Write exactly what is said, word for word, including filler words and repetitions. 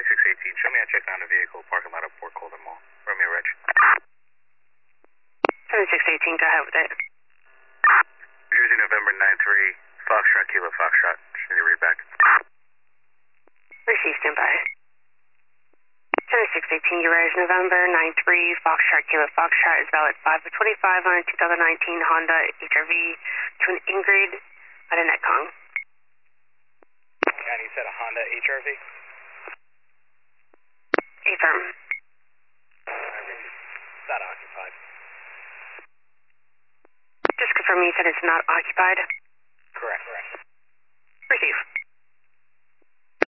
seventy-six eighteen, show me a check on the vehicle, parking lot at Port Colden Mall. Romeo Reg. seventy-six eighteen, go ahead with it. New Jersey, November nine three, Foxtrot, Kilo Foxtrot. Just need to read back. Receive, stand by. seventy-six eighteen, garage, November nine three, Foxtrot, Kilo Foxtrot is valid five of twenty-five on a two thousand nineteen Honda H R V to an Ingrid at a Netcong. And you said a Honda H R V? Affirm. It's not occupied. Just confirm you said it's not occupied.